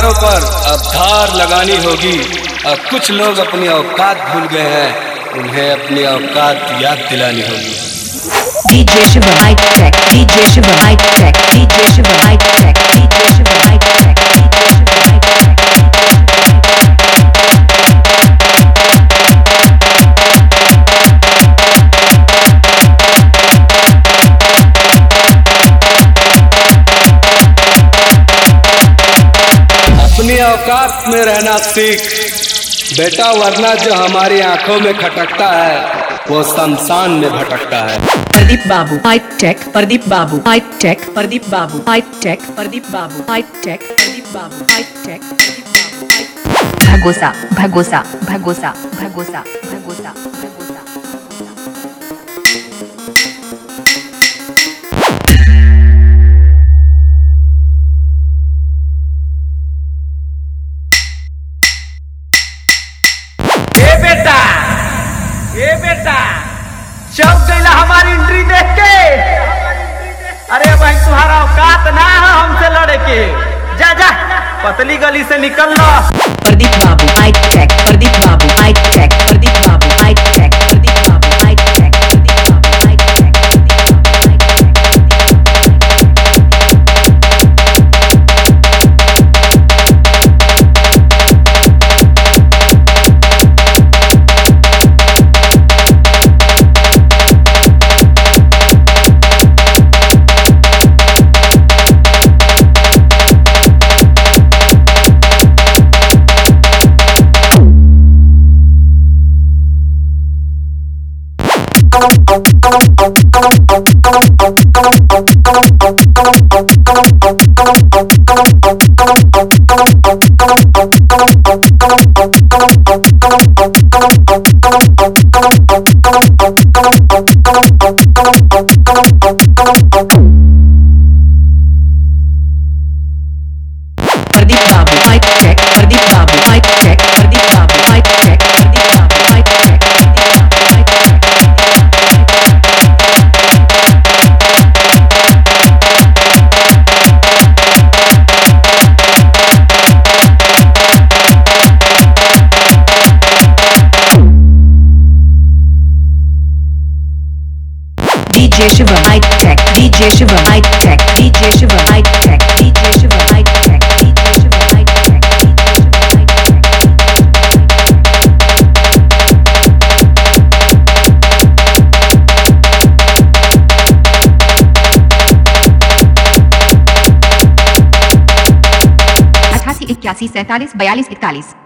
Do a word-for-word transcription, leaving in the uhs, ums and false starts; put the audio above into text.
तलवारों पर अब धार लगानी होगी। अब कुछ लोग अपनी औकात भूल गए हैं, उन्हें अपनी औकात याद दिलानी होगी। DJ Shiv mic check, DJ Shiv mic check, DJ Shiv mic check, DJ Shiv mic check, DJ Shiv mic check. अपनी औकात में रहना सीख बेटा, वरना जो हमारी आंखों में खटकता है वो शमशान में भटकता है। Pradeep Babu mic check, Pradeep Babu mic check, Pradeep Babu mic check, Pradeep Babu mic check, Pradeep Babu mic check, Pradeep Babu mic. भगोसा भगोसा भगोसा भगोसा भगोसा भगोसा। ए बेटा, ए बेटा, चौक गईला हमारी एंट्री देख के। अरे भाई तुम्हारा औकात ना है हमसे लड़े के। जा जा पतली गली से निकल लो। Pradeep Babu mic check, Pradeep Babu mic check, Pradeep Babu mic check, Pradeep Babu mic check, Pradeep Babu mic check, Pradeep Babu mic check, Pradeep Babu mic check, Pradeep Babu mic check, Pradeep Babu mic check, Pradeep Babu mic check. DJ Shiv mic check, DJ Shiv mic check, DJ Shiv mic check, DJ Shiv mic check, DJ Shiv mic check, DJ Shiv mic check. अठासी इक्यासी सैतालीस बयालीस इकतालीस।